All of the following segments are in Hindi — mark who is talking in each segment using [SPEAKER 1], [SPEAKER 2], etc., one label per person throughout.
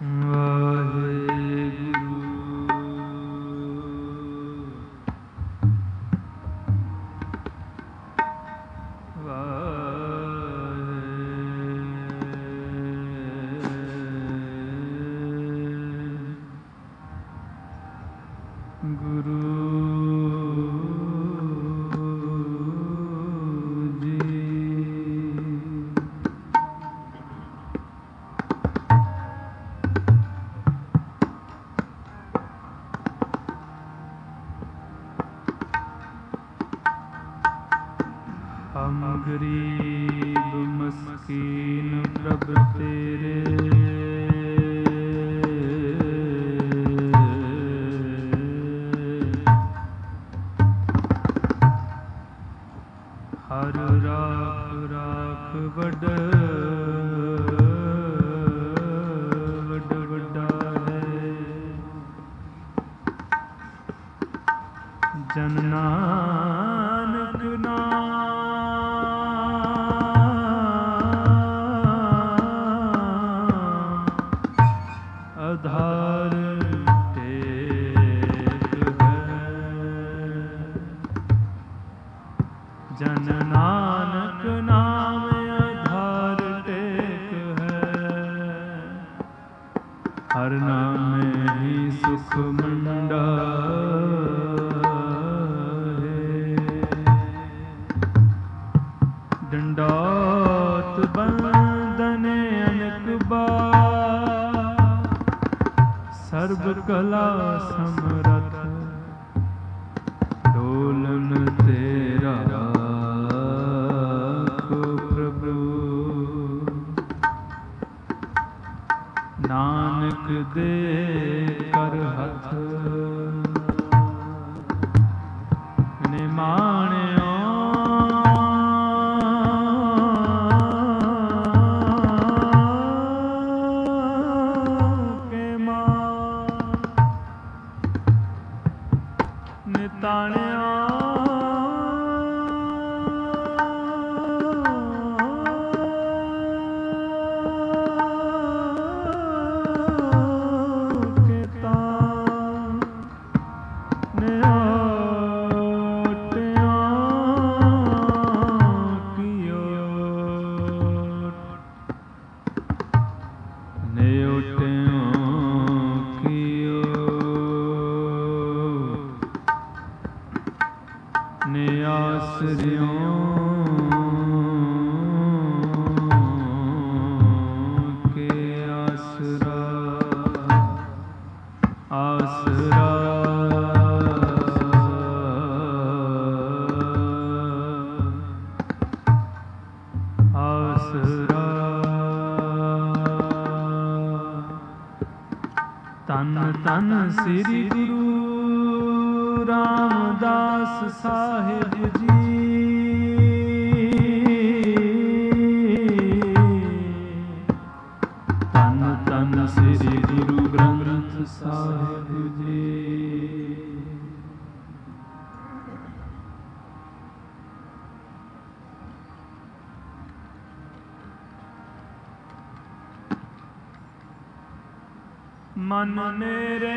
[SPEAKER 1] मन मेरे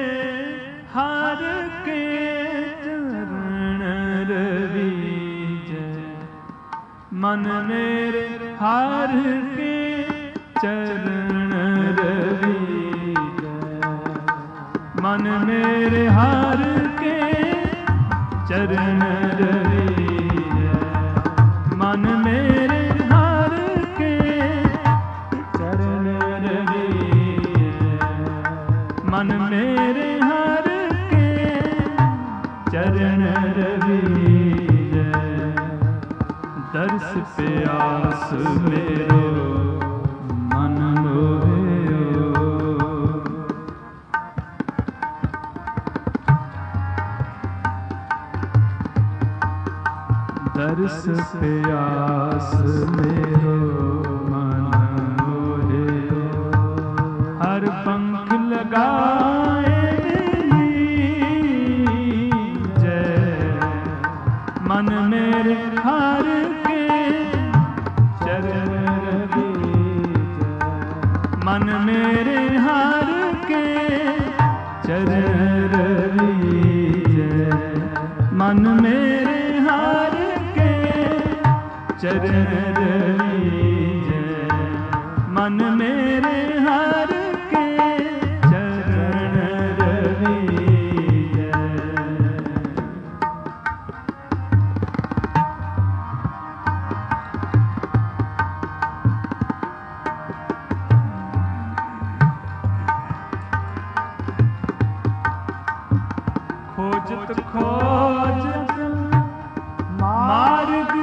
[SPEAKER 1] हर के चरण रवीज, मन मेरे हर के चरण रवीज, मन मेरे हर के चरण रवीज, मन मेरे हर के चरण रवीज, मन मेरे हर के चरण रवीज, दर्श प्यास मेरो मन मोहियो, दर्श प्यास मेरो मन मोहियो, हर पंख लगाए जय, मन मेरे हर के चरण रवीज, मन मेरे मेरे हर के चरण रवीजै, मन मेरे हर के चरण रवीजै, मन मेरे हर के चरण रवीजै। खोजत खोजत मार्ग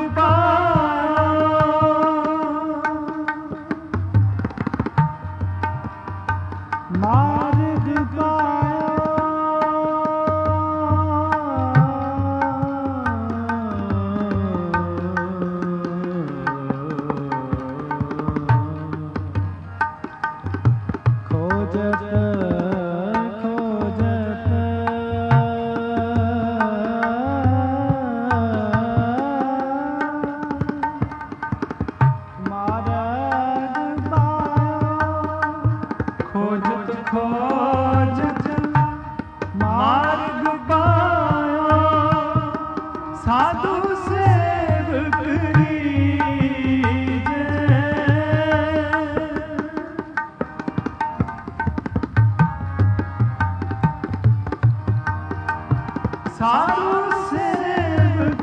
[SPEAKER 1] मार्ग खोजत खोजत मार्ग पाया, साधु सेवक रीजै, साधु सेवक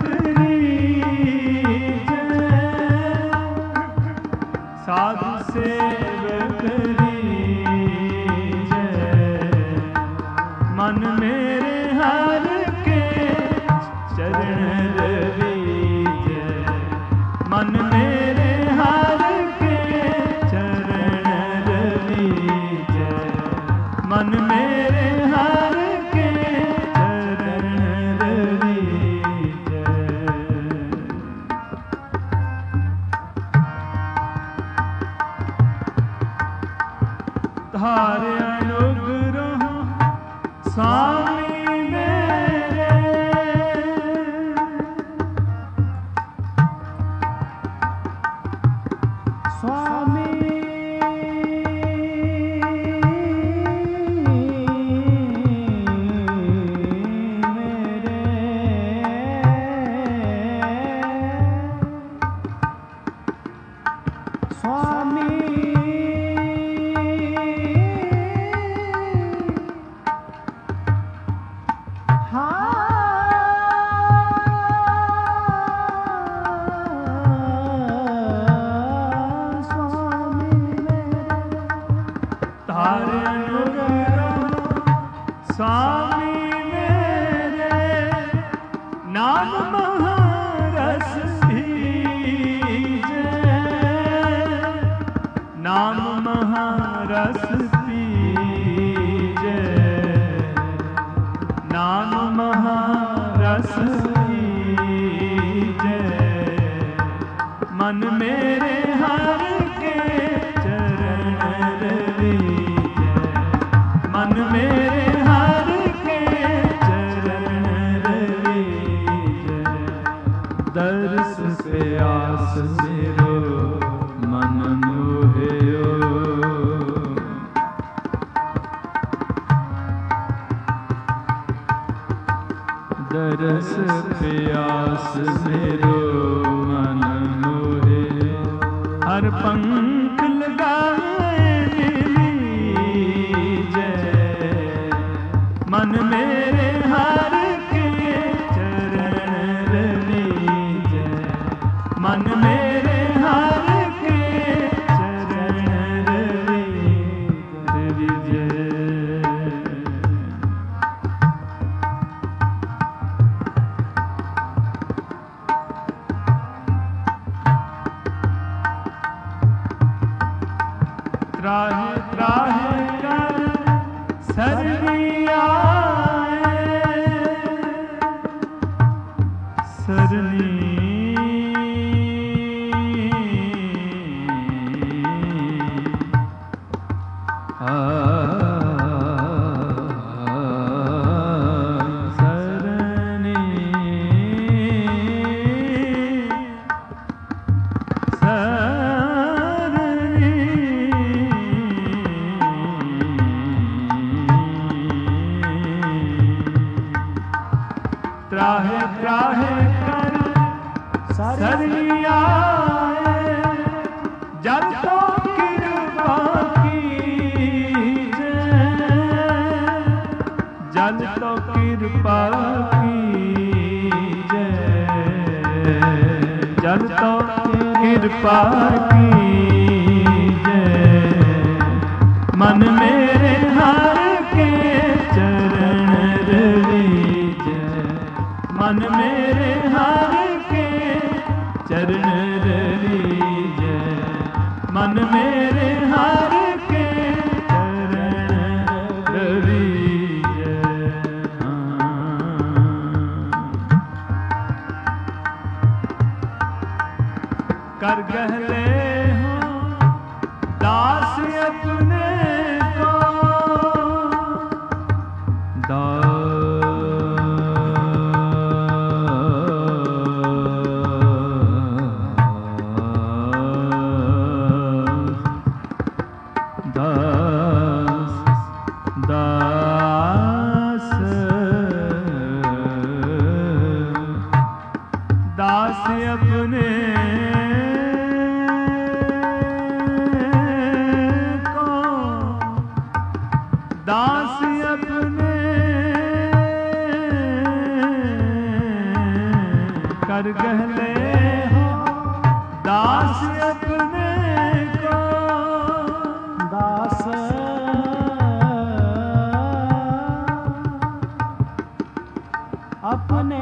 [SPEAKER 1] रीजै, साधु सेवक मन मेरे हर के चरण रवीजै, मन मेरे हर के चरण रवीजै, मन मेरे हर के चरण रवीजै। धारे अनुग्रह स्वामी मेरे, स्वामी मेरे, स्वामी स्वामी मेरे, नाम महारस पीजै, नाम महारस पीजै, नाम महारस पीजै, मन मेरे हर के चरण रवीजै, मन मेरे हर के चरण रवीजै। दर्श प्यास मेरो मन मोहियो, दर्श प्यास मेरो मन मोहियो, हर पंख लगाए लीजै, मन मेरे हर के चरण रवीजै, मन मेरे हर के चरण रवीजै। त्राहि त्राहि कर सरनी आए, सरनी त्राहे कर सरनिया जल तो कृपा कीजे, जल तो कृपा कीजे, जल तो कृपा कीजे, मन मेरे हर के चरण रलीजे, मन मेरे हर के चरण रलीजे, मन मेरे हर के चरण रलीजे। कर गहले हो दास अपने को, दास अपने को, दास अपने कर गहले हो दास अपने को,
[SPEAKER 2] दास अपने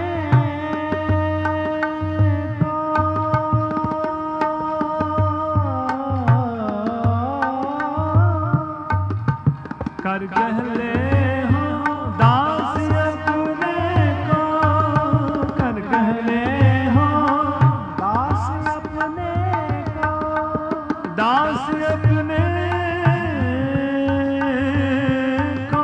[SPEAKER 1] कर गहले हो दास अपने को, कर गहले हो
[SPEAKER 2] दास अपने को,
[SPEAKER 1] दास अपने को,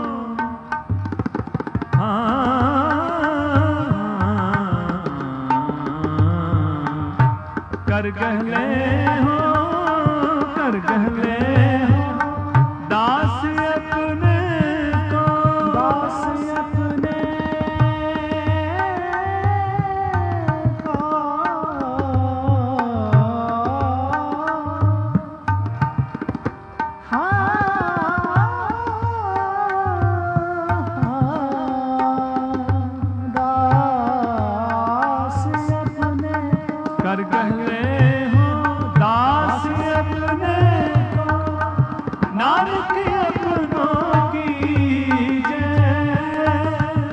[SPEAKER 1] कर गहले हो, कर गहले हो दास अपने को,
[SPEAKER 2] दास अपने को, दास अपने
[SPEAKER 1] कर गहले हो दास अपने को, नानक अपनों की जय,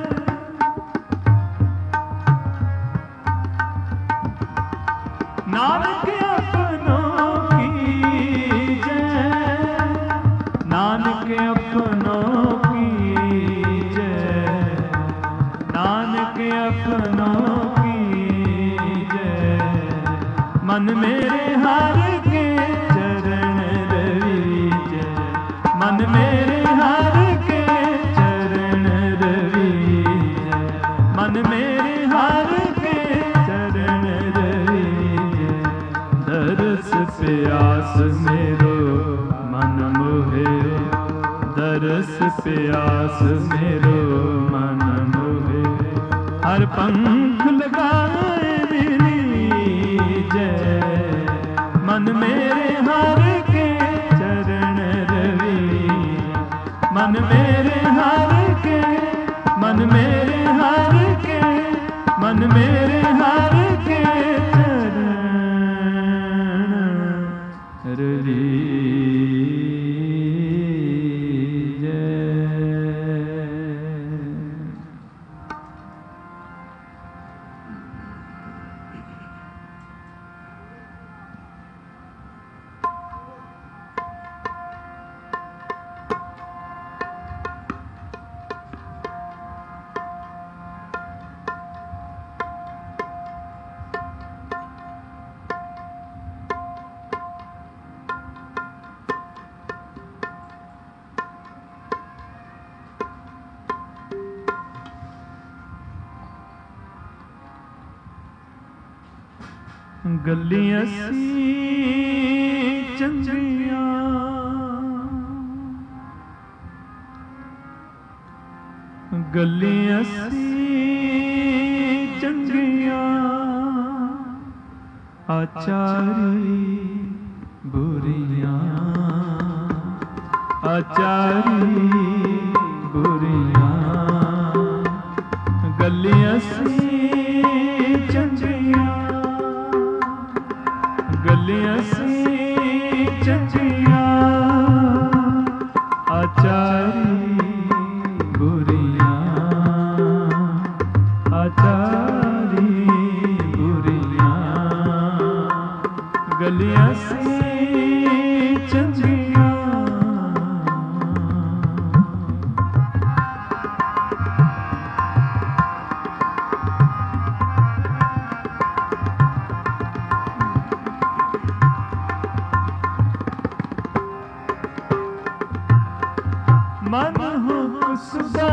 [SPEAKER 1] नानक अपनों की जय, नानक अपनों की जय, नानक अपनों की जय, मन मेरे हर के चरण रलीजे, मन मेरे हर के चरण रलीजे, मन मेरे हर के चरण रलीजे, दरस प्यास मेरो मन मोहे, दरस प्यास मेरो मन मोहे, हर पंख लगाए जय, मन मेरे हर के चरण रलीजे, मन मेरे हर के, मन मेरे हर के, मन मेरे हर के चरण रलीजे। गलियां सी चंगियां गलियां सी ਆਚਾਰੀ ਬੁਰੀਆਂ ਆਚਾਰੀ ਬੁਰੀਆਂ ਗੱਲੀਆਂ ਸੀ ਚੰਗੀਆਂ ਗੱਲੀਆਂ ਸੀ ਚੰਗੀਆਂ ਆਚਾਰੀ ਬੁਰੀਆਂ ਆਚਾਰੀ ਬੁਰੀਆਂ ਗੱਲੀਆਂ ਸੀ ਚੰਗੀਆਂ ਮਨ ਹੁਕ ਸੁਦਾ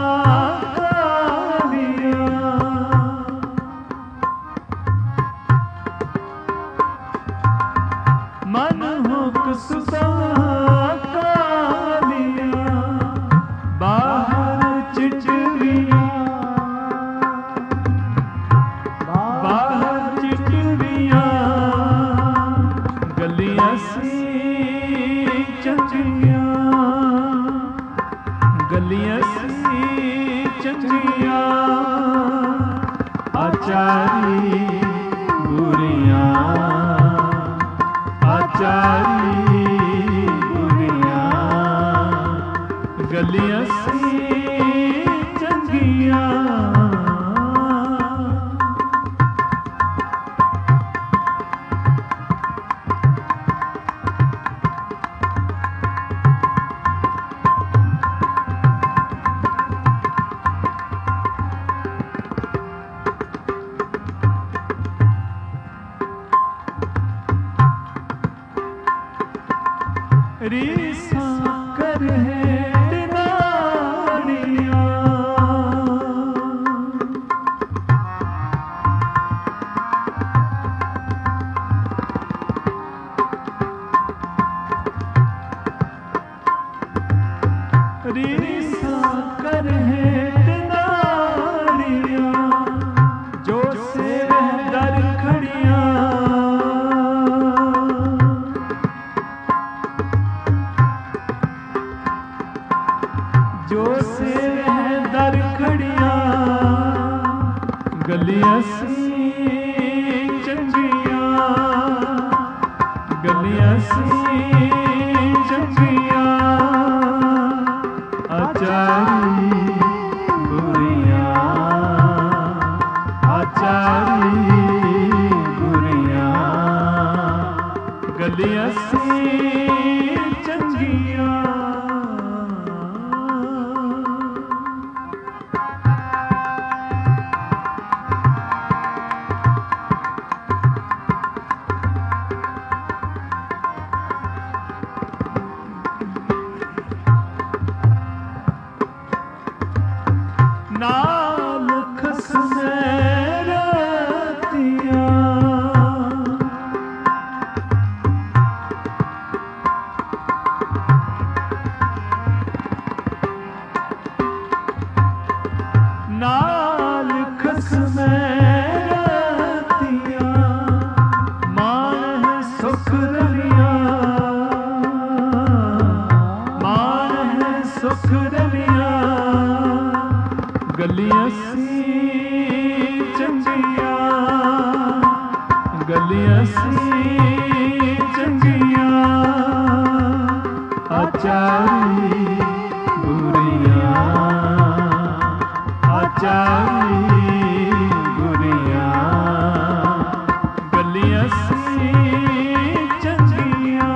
[SPEAKER 1] ਮਨ ਹੁਕ ਸੁਦਾ ਕਾਲੀਆਂ ਬਾਹਰ ਚਿਚੜੀਆਂ ਬਾਹਰ ਚਿਚੜੀਆਂ ਗਲੀਆਂ ਸੀ ਚੰਗੀਆਂ ਗਲੀਆਂ ਸੀ ਚੰਗੀਆਂ ਆਚਾਰੀ ਬੁਰੀਆਂ ਆਚਾਰੀ ਬੁਰੀਆਂ ਗਲੀਆਂ ਸੀ ਚੰਗੀਆਂ ਰੀਸਾਂ ਕਰਹਿ ਤਿਨਾੜੀਆਂ ਰੀਸਾਂ ਕਰਹਿ ਤਿਨਾੜੀਆਂ ਜੋ ਸੇਵਹਿ ਦਰ ਖੜੀਆਂ ਜੋ ਸੇਵਹਿ ਦਰ ਖੜੀਆਂ ਗਲੀਆਂ ਸੀ ਚੰਗੀਆਂ ਗਲੀਆਂ ਸੀ ਚੰਗੀਆਂ ਆਚਾਰੀ ਬੁਰੀਆਂ ਆਚਾਰੀ ਬੁਰੀਆਂ ਗਲੀਆਂ ਸੀ ਚੰਗੀਆਂ ਨਾਲ ਖਸਮੈ ਰਾਤੀਆਂ ਨਾਲ ਖਸਮੈ ਰਾਤੀਆਂ ਮਾਣ ਹੈ ਸੁਖ ਰਲੀਆਂ ਮਾਣ ਹੈ ਸੁਖ ਰਲੀਆਂ ਗਲੀਆਂ ਸੀ ਚੰਗੀਆਂ ਗਲੀਆਂ ਸੀ ਚੰਗੀਆਂ ਆਚਾਰੀ ਬੁਰੀਆਂ ਆਚਾਰੀ ਬੁਰੀਆਂ ਗਲੀਆਂ ਸੀ ਚੰਗੀਆਂ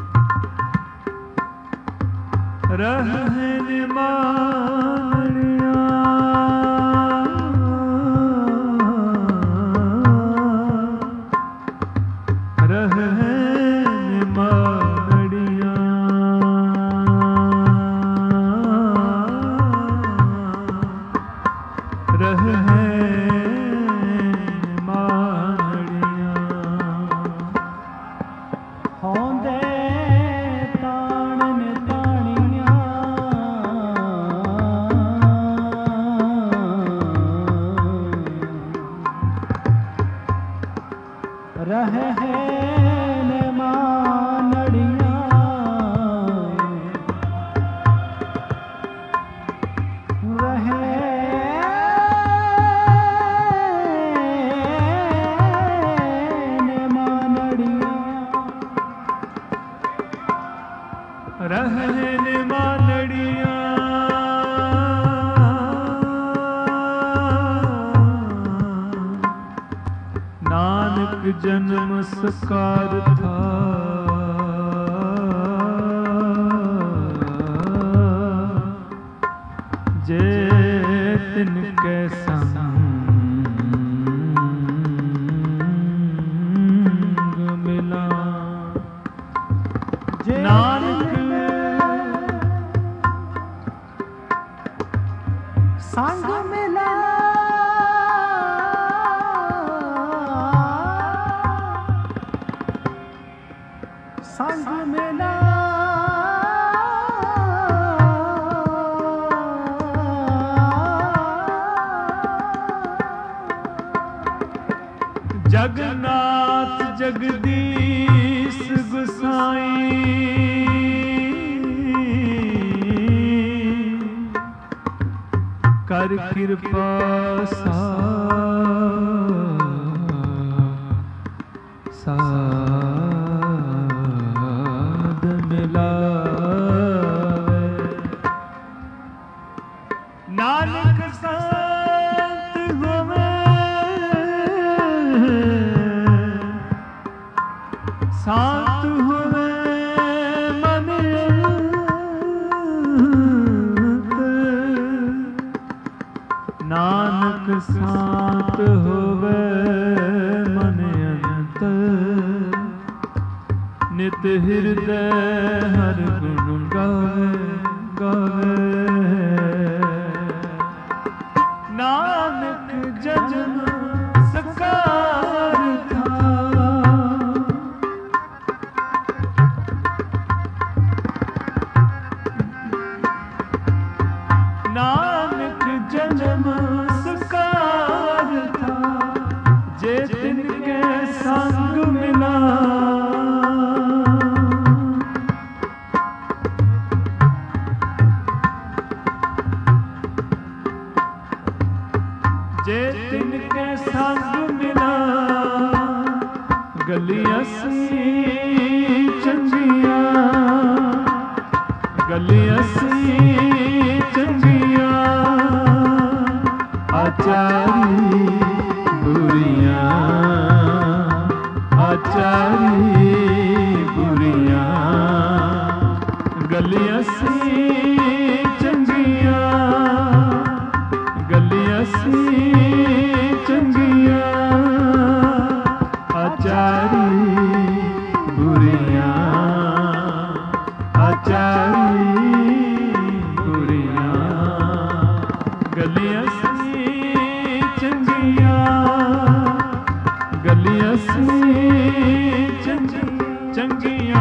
[SPEAKER 1] ਰਹਿਣ ਮਾਣਿਆ
[SPEAKER 2] रहे हैं मानड़िया रहे मानड़िया
[SPEAKER 1] रहने मानड़िया नानक जन्म सकार था जे तिनके संग मिला नानक
[SPEAKER 2] संग मिला संग मिला
[SPEAKER 1] जगन्नाथ जगदीश गुसाई कर कृपा साध मिलावे नानक संत होवे सात होवे मन नानक सात होवे मन अंत नित हृदय हर गुण गावे नानक जन्म सकार था नानक जन्म सकार था जे तिनके संग मिला जे तिनके संग मिला गलियां सी चंगिया गलियां सी चंगिया आचारी बुरियां आचारी बुरियां गलियां सी चंगिया गलियां सी चंगिया आचारी बुरियां आचारी बुरियां गलियां सी चंगिया गलियां सी चंगिया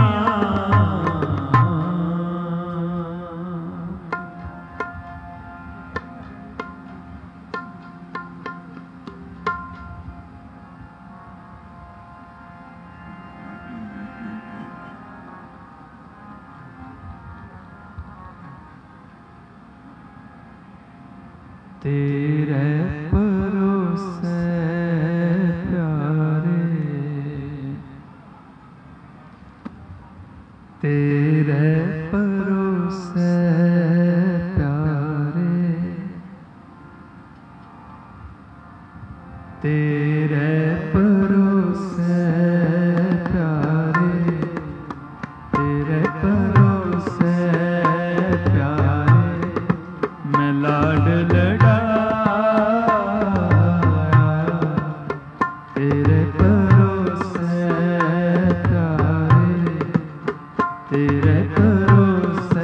[SPEAKER 1] तेरे भरोसे प्यारे तेरे भरोसे प्यारे तेरे भरोसे प्यारे तेरे भरोसे प्यारे मैं लाड तेरे भरोसे प्यारे तेरे भरोसे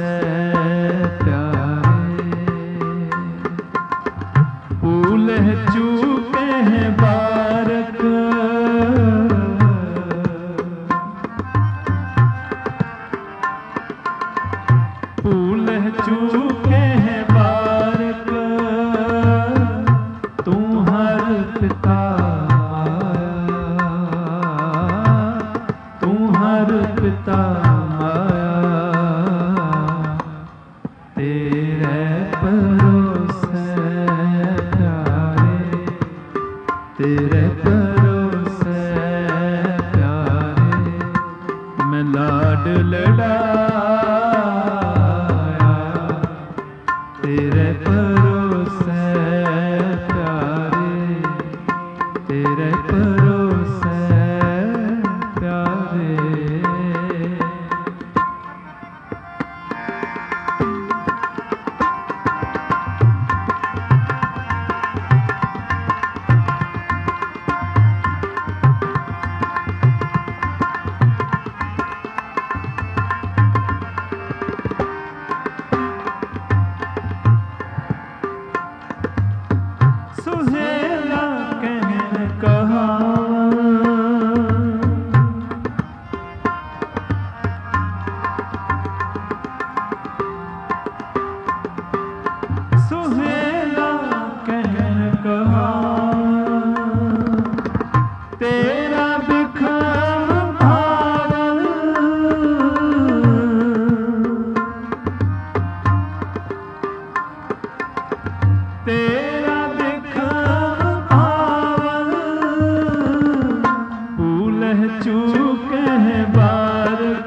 [SPEAKER 1] लड़ाया तेरे भरोसे प्यारे, तेरे भरोसे प्यारे। सुहेला कहन कहा सुहेला कहन कहा तेरा बिखम भावन तेरा चूके हैं बारक,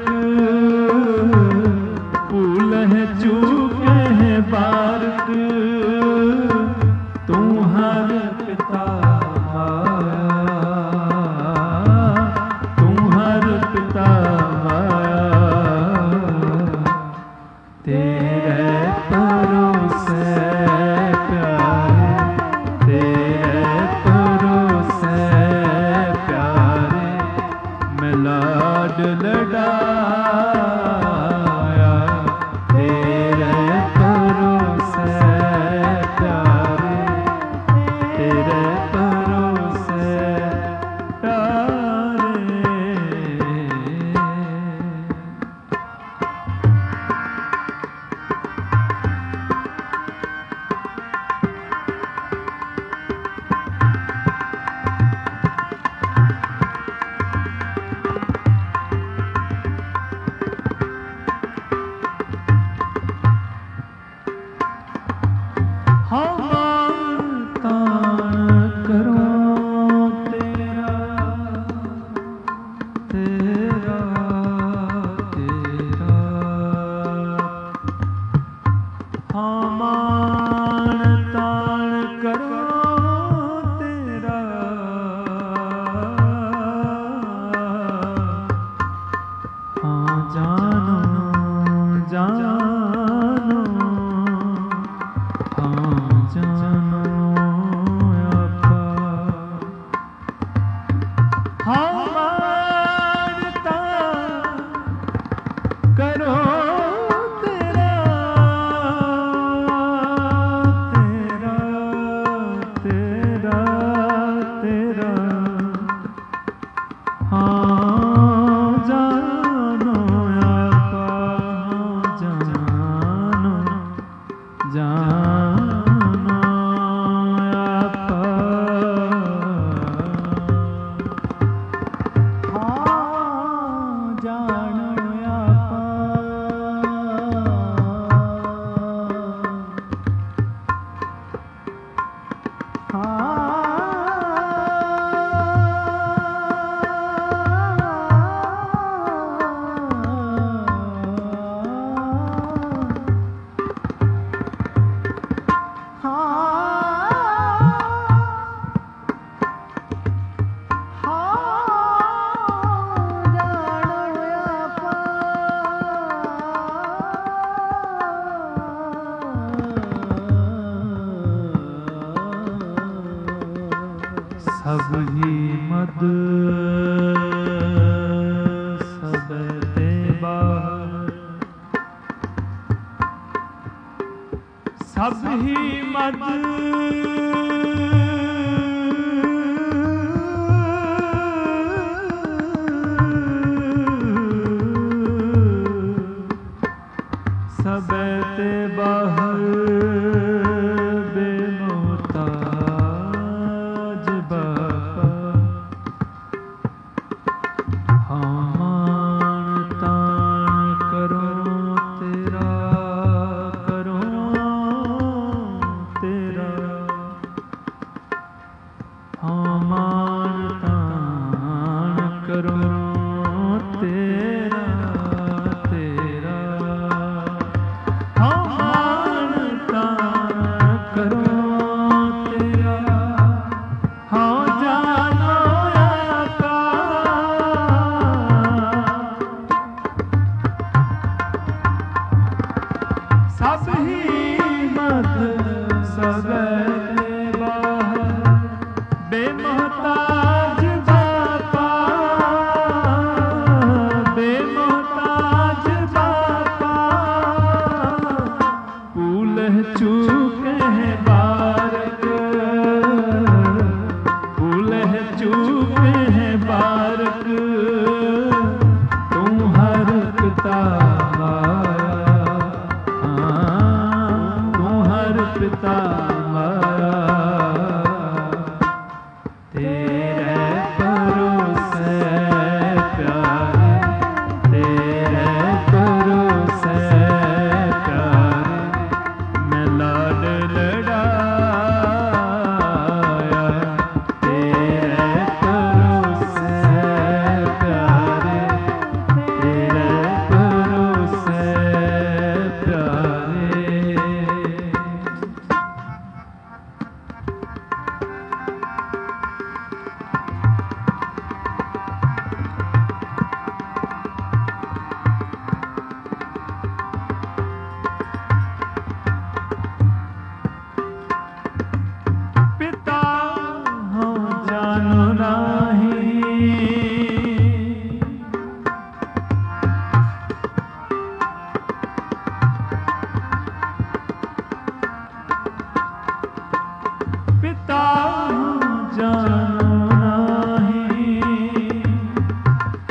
[SPEAKER 1] फूल है चूके हैं बारक, तुम्हार पिता माया, तुम्हार पिता माया, तेरे भरोसे प्यारे, तेरे भरोसे प्यारे, मैं लाड लड़ाया तेरे भरोसे प्यारे, तेरे भरोसे प्यारे। सब ही मद सब ते बाहर, सब ही मद सब ते बाहर, बेमोहताज बाबा मान तान करो तेरा, करो तेरा, मान तान करो तेरा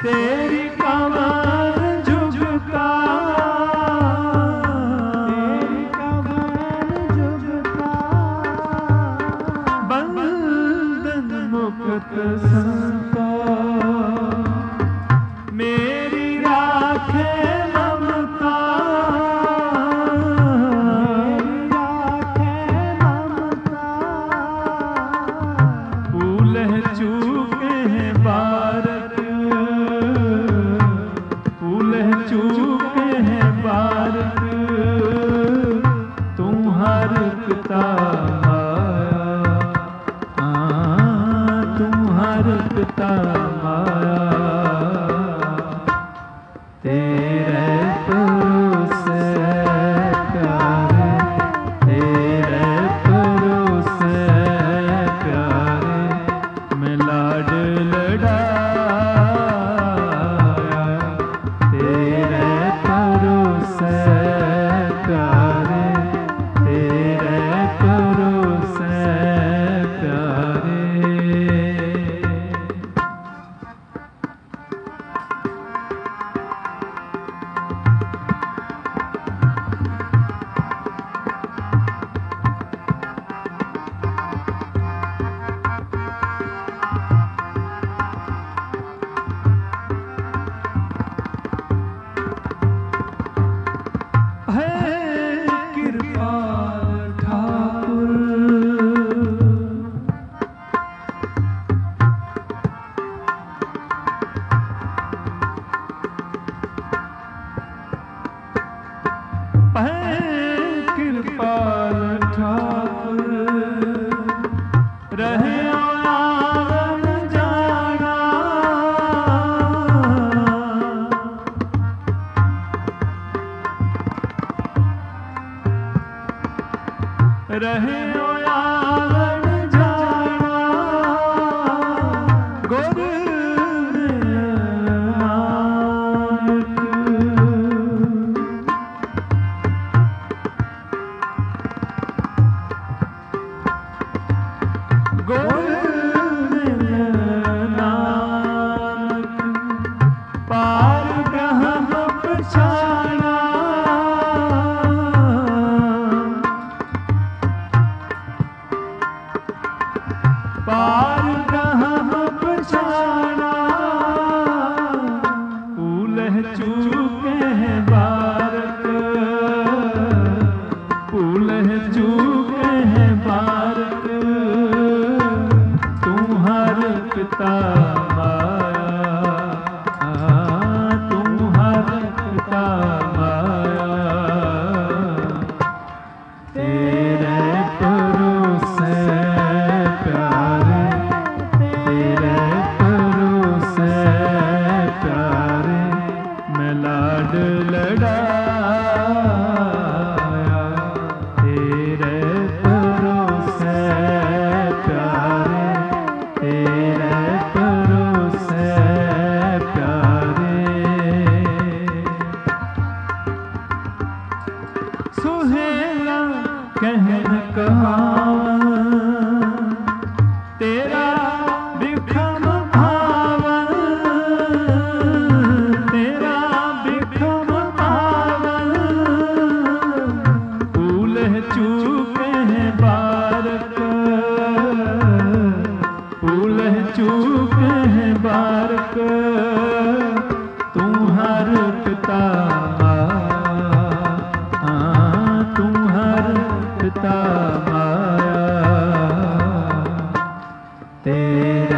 [SPEAKER 1] तेरी कमर झुकता,
[SPEAKER 2] तेरी कमर झुकता,
[SPEAKER 1] बंधन मुक्त संता, मेरी राखे ममता,
[SPEAKER 2] मेरी राखे ममता,
[SPEAKER 1] फूल है चूके हैं बारक, फूल है चूके हैं बारक, तुम्हारे पिता माया, तुम्हारे पिता माया, तेरे परोसे प्यारे, तेरे परोसे प्यारे, मैं लाड लड़ाया, तेरे परोसे प्यारे, तेरे परोसे प्यारे। कृपाल ठाकुर, कृपाल ठाकुर, रहे आवन जाना, रहे आवन जाना, गुरु नानक, गुरु नानक, पार ब्रह्म पछाना, पार ब्रह्म पछाना, फूल है चूके हैं बारक, फूल है चूके हैं बारक, तुम्हारे पिता माया, तुम्हारे पिता माया, तेरे परोसे प्यारे, तेरे परोसे प्यारे, मैं लाड लड़ाया, तेरे परोसे प्यारे, तेरे परोसे प्यारे। सुहेला कहन कहावन, तेरा बिखम भावन, तेरा बिखम भावन, फूल है चूके हैं बारक, फूल है चूके हैं बारक, तुम्हारे पिता माया, तुम्हारे पिता माया, तेरा